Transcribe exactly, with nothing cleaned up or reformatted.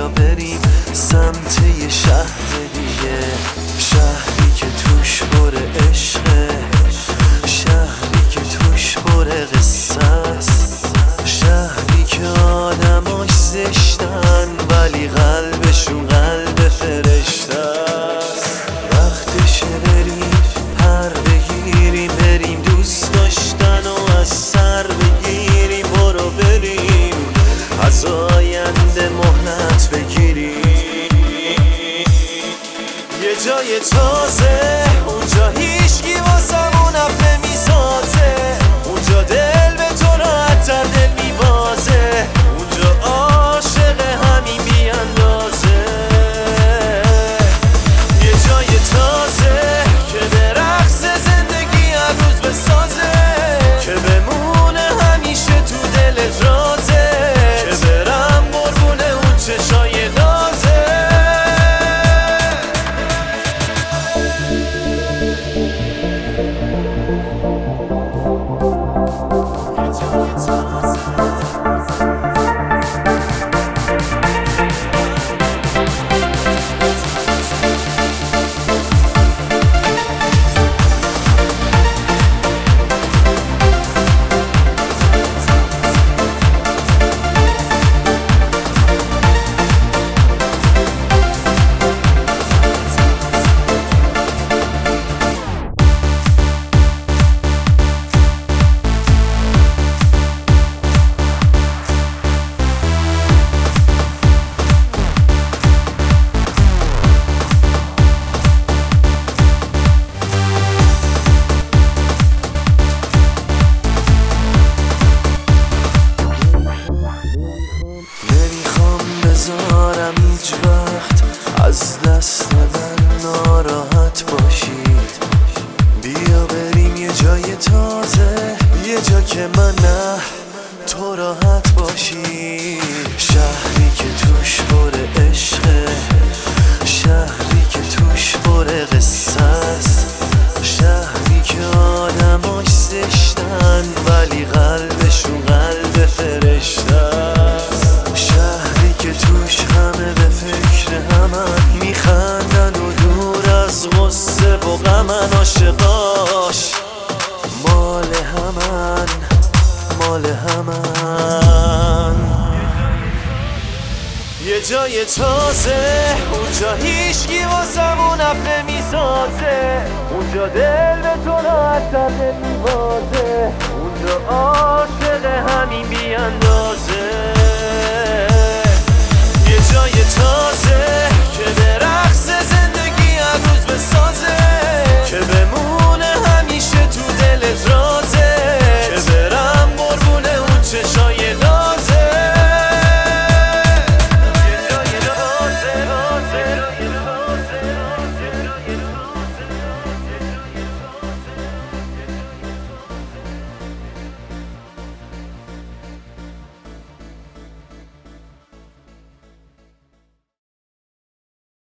بیا بریم سمت یه شهر دیگه، شهری که توش پر عشقه، شهری که توش پر قصه است، شهری که آدماش زشتن ولی قلبشون قلب فرشته است. وقتشه بریم پر بگیریم، بریم دوست داشتن و از سر بگیریم، برو بریم از آینده مهلت بگیریم. یه جای تازه اونجا هیچکی واسمون اپ نمیسازه، اونجا دل به تو راحت‌تر دل میبازه، اونجا عاشق همین بیاندازه. یه جای تازه که به رقص زندگی هر روز بسازه، که بمونه همیشه تو دلت رازه، که برم قربونه اون چشای نازه. نمیذارم هیچ وقت از دست من ناراحت باشید، بیا بریم یه جای تازه، یه جا که من نه تو راحت باشی. شهری که توش پر عشقه، شهری که توش پر قصه است، شهری که آدماش زشتن ولی قلبشون قلب فرشته است، شهری که توش همه به فکر همن، میخندن و دور از غصه و غمن، عاشقاش مال همن مال همن. یه جای تازه اونجا هیچکی واسمون اپ نمیسازه، اونجا دل به تو راحت‌تر نمیبازه، اونجا عاشق همین بیاندازه.